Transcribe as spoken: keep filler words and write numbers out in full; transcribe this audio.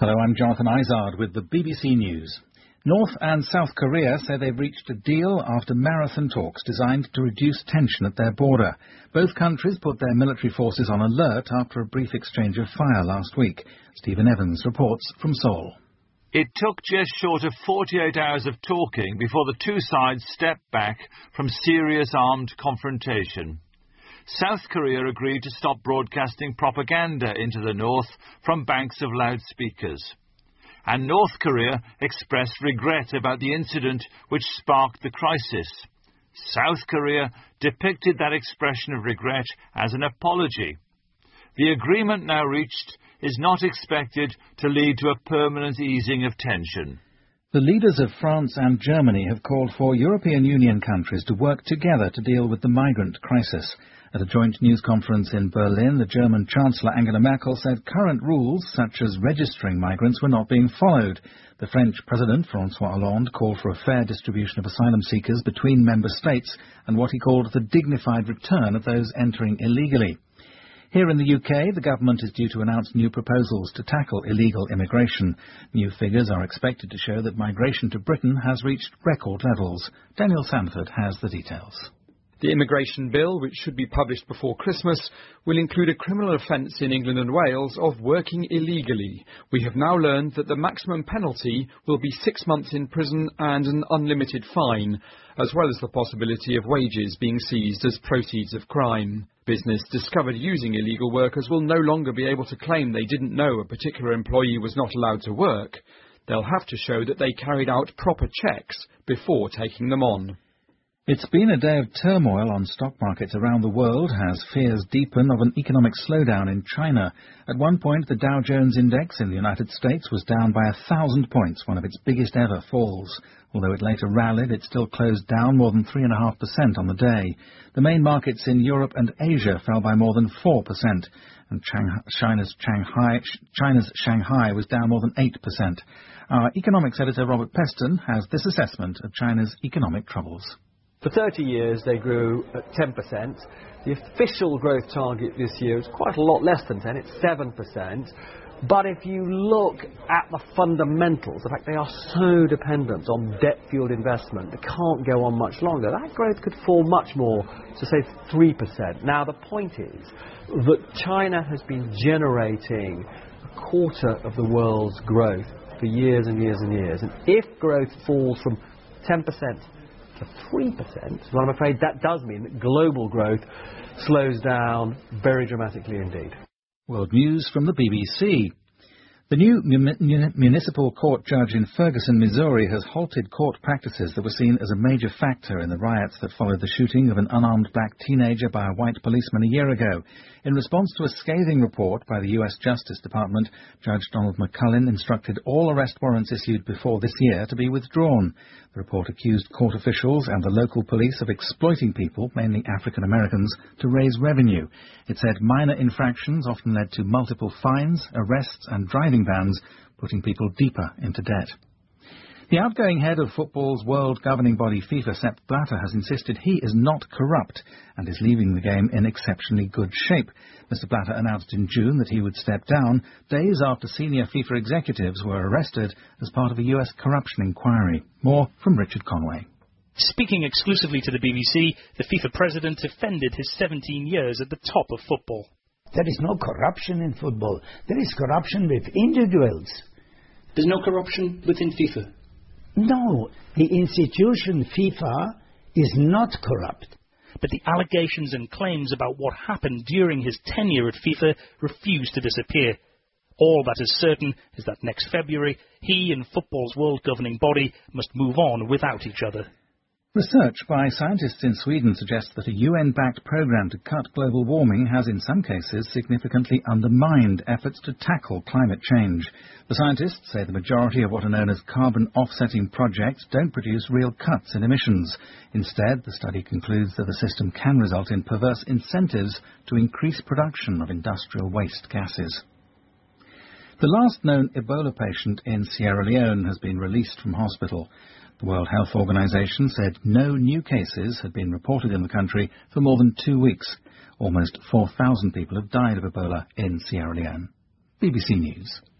Hello, I'm Jonathan Izard with the B B C News. North and South Korea say they've reached a deal after marathon talks designed to reduce tension at their border. Both countries put their military forces on alert after a brief exchange of fire last week. Stephen Evans reports from Seoul. It took just short of forty-eight hours of talking before the two sides stepped back from serious armed confrontation. South Korea agreed to stop broadcasting propaganda into the north from banks of loudspeakers. And North Korea expressed regret about the incident which sparked the crisis. South Korea depicted that expression of regret as an apology. The agreement now reached is not expected to lead to a permanent easing of tension. The leaders of France and Germany have called for European Union countries to work together to deal with the migrant crisis. At a joint news conference in Berlin, the German Chancellor Angela Merkel said current rules, such as registering migrants, were not being followed. The French President, François Hollande, called for a fair distribution of asylum seekers between member states and what he called the dignified return of those entering illegally. Here in the U K, the government is due to announce new proposals to tackle illegal immigration. New figures are expected to show that migration to Britain has reached record levels. Daniel Sanford has the details. The immigration bill, which should be published before Christmas, will include a criminal offence in England and Wales of working illegally. We have now learned that the maximum penalty will be six months in prison and an unlimited fine, as well as the possibility of wages being seized as proceeds of crime. Business discovered using illegal workers will no longer be able to claim they didn't know a particular employee was not allowed to work. They'll have to show that they carried out proper checks before taking them on. It's been a day of turmoil on stock markets around the world as fears deepen of an economic slowdown in China. At one point, the Dow Jones Index in the United States was down by a thousand points, one of its biggest ever falls. Although it later rallied, it still closed down more than three point five percent on the day. The main markets in Europe and Asia fell by more than four percent, and China's Shanghai, China's Shanghai was down more than eight percent. Our economics editor, Robert Peston, has this assessment of China's economic troubles. For thirty years, they grew at ten percent. The official growth target this year is quite a lot less than ten, it's seven percent. But if you look at the fundamentals, the fact they are so dependent on debt-fueled investment, they can't go on much longer, that growth could fall much more to, say, three percent. Now, the point is that China has been generating a quarter of the world's growth for years and years and years. And if growth falls from ten percent to three percent, well, I'm afraid that does mean that global growth slows down very dramatically indeed. World News from the B B C. The new mun- municipal court judge in Ferguson, Missouri, has halted court practices that were seen as a major factor in the riots that followed the shooting of an unarmed black teenager by a white policeman a year ago. In response to a scathing report by the U S Justice Department, Judge Donald McCullin instructed all arrest warrants issued before this year to be withdrawn. The report accused court officials and the local police of exploiting people, mainly African Americans, to raise revenue. It said minor infractions often led to multiple fines, arrests and driving bans, putting people deeper into debt. The outgoing head of football's world governing body FIFA, Sepp Blatter, has insisted he is not corrupt and is leaving the game in exceptionally good shape. Mister Blatter announced in June that he would step down days after senior FIFA executives were arrested as part of a U S corruption inquiry. More from Richard Conway. Speaking exclusively to the B B C, the FIFA president defended his seventeen years at the top of football. There is no corruption in football. There is corruption with individuals. There's no corruption within FIFA? No, the institution FIFA is not corrupt. But the allegations and claims about what happened during his tenure at FIFA refuse to disappear. All that is certain is that next February, he and football's world governing body must move on without each other. Research by scientists in Sweden suggests that a U N-backed programme to cut global warming has in some cases significantly undermined efforts to tackle climate change. The scientists say the majority of what are known as carbon offsetting projects don't produce real cuts in emissions. Instead, the study concludes that the system can result in perverse incentives to increase production of industrial waste gases. The last known Ebola patient in Sierra Leone has been released from hospital. The World Health Organization said no new cases had been reported in the country for more than two weeks. Almost four thousand people have died of Ebola in Sierra Leone. B B C News.